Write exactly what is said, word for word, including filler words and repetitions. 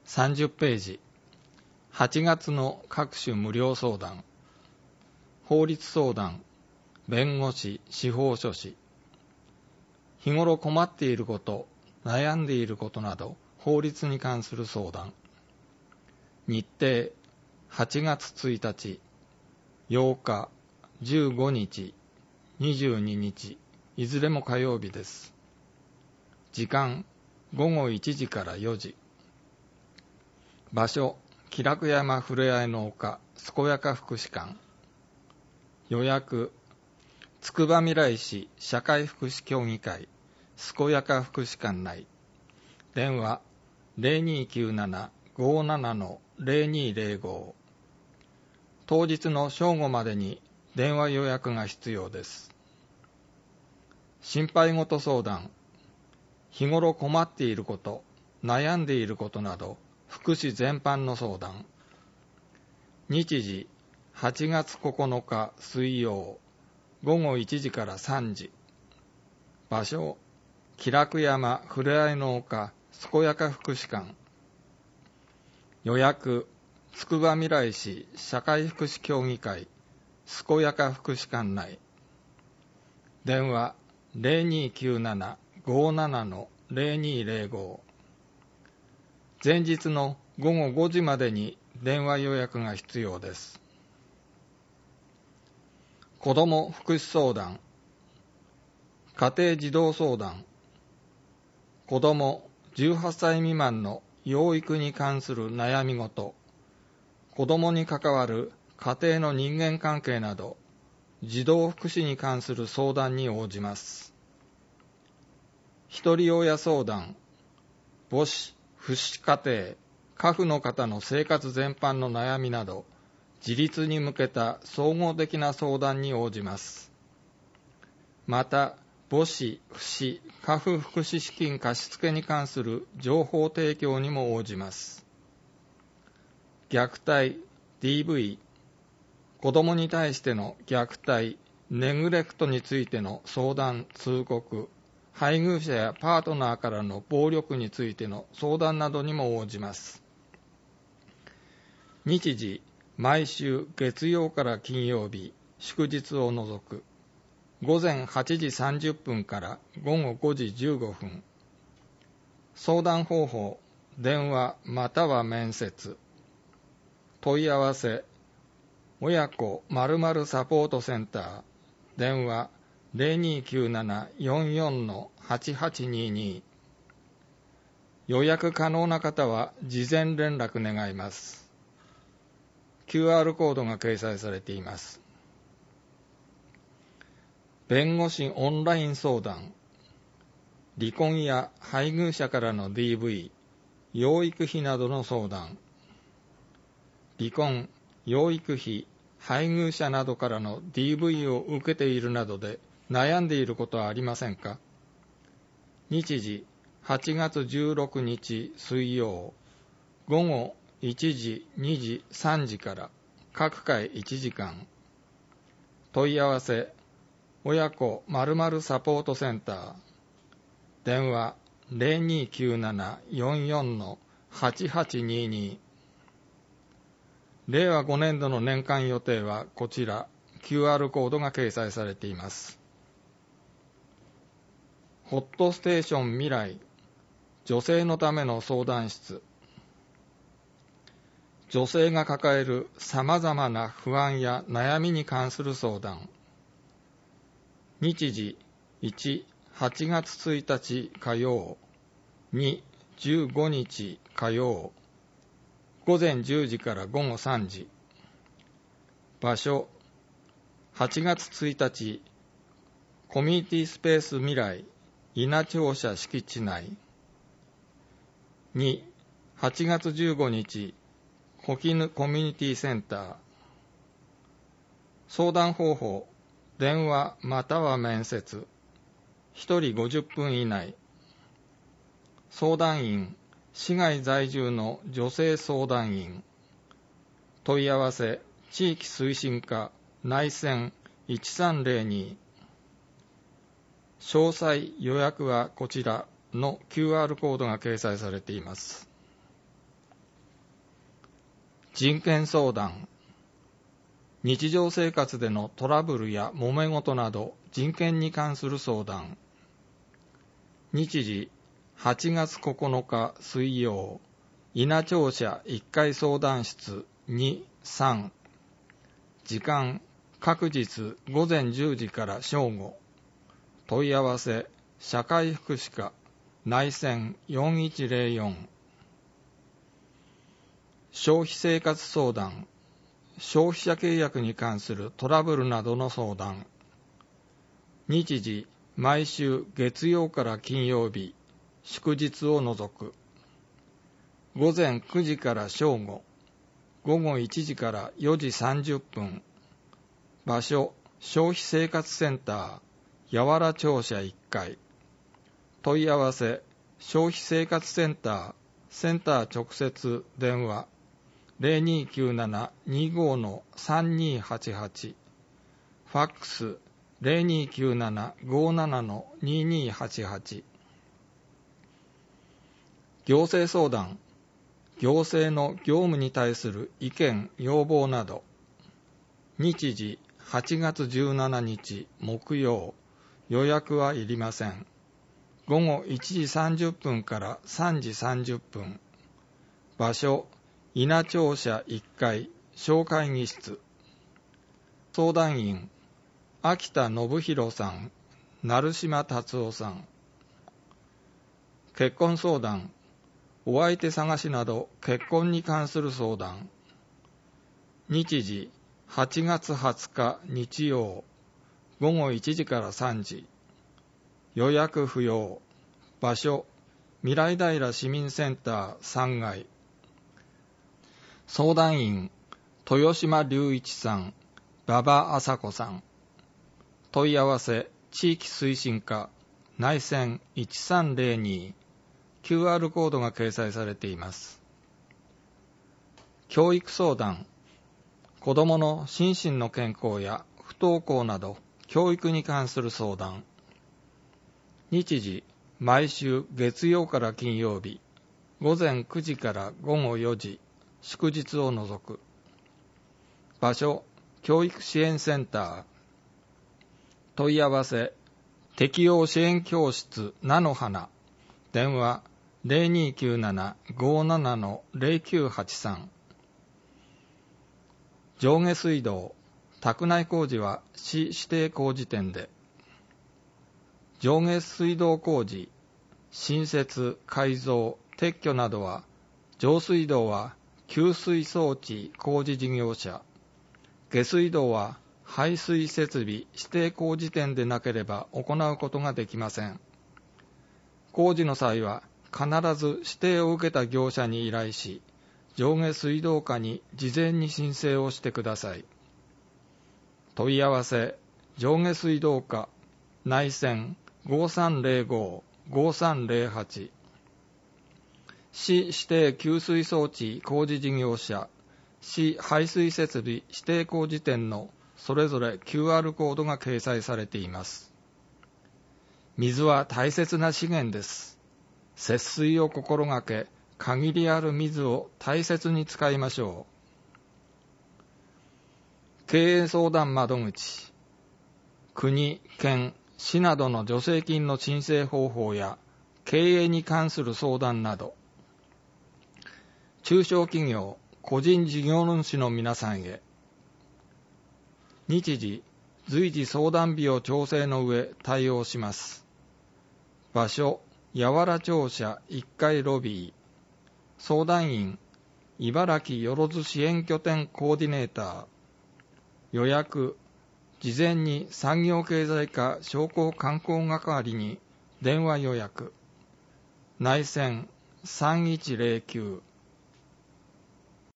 さんじゅっページ、はちがつの各種無料相談、法律相談、弁護士、司法書士、日頃困っていること、悩んでいることなど、法律に関する相談。日程、はちがつついたち、ようか、じゅうごにち、にじゅうににち、いずれも火曜日です。時間、ごごいちじからよじ。場所、喜楽山ふれあいの丘、健やか福祉館。予約、つくばみらい市社会福祉協議会、健やか福祉館内。電話、ゼロにきゅうなな ごーなな ゼロにゼロご。当日の正午までに電話予約が必要です。心配事相談、日頃困っていること、悩んでいることなど、福祉全般の相談。日時、はちがつここのか水曜、ごごいちじからさんじ。場所、喜楽山ふれあいの丘、健やか福祉館。予約、つくばみらい市社会福祉協議会、健やか福祉館内。電話、ゼロにきゅうなな ごーなな ゼロにゼロご。前日のごごごじまでに電話予約が必要です。子ども福祉相談、家庭児童相談、子どもじゅうはっさい未満の養育に関する悩み事、子どもに関わる家庭の人間関係など、児童福祉に関する相談に応じます。ひとり親相談、母子、父子家庭、家父の方の生活全般の悩みなど、自立に向けた総合的な相談に応じます。また、母子、父子、家父福祉資金貸付に関する情報提供にも応じます。虐待、ディーブイ、子どもに対しての虐待、ネグレクトについての相談、通告、配偶者やパートナーからの暴力についての相談などにも応じます。日時、毎週月曜から金曜日、祝日を除く、ごぜんはちじさんじゅっぷんからごごごじじゅうごふん。相談方法、電話または面接。問い合わせ、親子〇〇サポートセンター、電話ゼロにきゅうなな よんよん はちはちにに。予約可能な方は事前連絡願います。キューアール コードが掲載されています。弁護士オンライン相談、離婚や配偶者からの ディーブイ、養育費などの相談。離婚、養育費、配偶者などからの ディーブイ を受けているなどで悩んでいることはありませんか？日時、はちがつじゅうろくにち水曜、ごごいちじ、にじ、さんじから各回いちじかん。問い合わせ、親子〇〇サポートセンター、電話ゼロにきゅうなな よんよん はちはちにに。れいわごねんどの年間予定はこちら、キューアール コードが掲載されています。ホットステーション未来、女性のための相談室。女性が抱えるさまざまな不安や悩みに関する相談。日時、いち、はちがつついたち火曜、に、じゅうごにち火曜、ごぜんじゅうじからごごさんじ。場所、はちがつついたち、コミュニティスペース未来、稲庁舎敷地内。に、はちがつじゅうごにち、コキヌコミュニティセンター。相談方法、電話または面接。ひとりごじゅっぷん以内。相談員、市外在住の女性相談員。問い合わせ、地域推進課内線いちさんゼロに。詳細予約はこちらの キューアール コードが掲載されています。 人権相談、日常生活でのトラブルや揉め事など人権に関する相談。日時はちがつここのか水曜、稲庁舎いっかい相談室に、さん。時間、各日ごぜんじゅうじから正午。問い合わせ、社会福祉課、内線よんいちゼロよん。消費生活相談、消費者契約に関するトラブルなどの相談。日時、毎週月曜から金曜日、祝日を除く。ごぜんくじから正午、ごごいちじからよじさんじゅっぷん。場所、消費生活センター、八原庁舎いっかい。問い合わせ、消費生活センター、センター直接電話、ゼロにきゅうなな にご さんにはちはち。ファックス、ゼロにきゅうなな ごなな ににはちはち。行政相談、行政の業務に対する意見・要望など。日時はちがつじゅうしちにち木曜、予約はいりません。ごごいちじさんじゅっぷんからさんじさんじゅっぷん。場所、稲庁舎いっかい小会議室。相談員、秋田信弘さん、成島達夫さん。結婚相談、お相手探しなど結婚に関する相談。日時、はちがつはつか日曜、ごごいちじからさんじ。予約不要。場所、未来平市民センターさんがい。相談員、豊島隆一さん、馬場麻子さん。問い合わせ、地域推進課、内線いちさんゼロに。キューアール コードが掲載されています。教育相談、子どもの心身の健康や不登校など教育に関する相談。日時、毎週月曜から金曜日、ごぜんくじからごごよじ、祝日を除く。場所、教育支援センター。問い合わせ、適応支援教室菜の花。電話、ゼロにきゅうなな ごなな ゼロきゅうはちさん。上下水道、宅内工事は市指定工事店で。上下水道工事、新設、改造、撤去などは、上水道は給水装置工事事業者、下水道は排水設備指定工事店でなければ行うことができません。工事の際は必ず指定を受けた業者に依頼し、上下水道課に事前に申請をしてください。問い合わせ、上下水道課、内線ごさんゼロご ごさんゼロはち。市指定給水装置工事事業者、市排水設備指定工事店のそれぞれ キューアール コードが掲載されています。水は大切な資源です。節水を心がけ、限りある水を大切に使いましょう。経営相談窓口、国、県、市などの助成金の申請方法や経営に関する相談など、中小企業、個人事業主の皆さんへ。日時、随時相談日を調整の上対応します。場所、八原庁舎いっかいロビー。相談員、茨城よろず支援拠点コーディネーター。予約、事前に産業経済課商工観光係に電話予約。内線さんいちゼロきゅう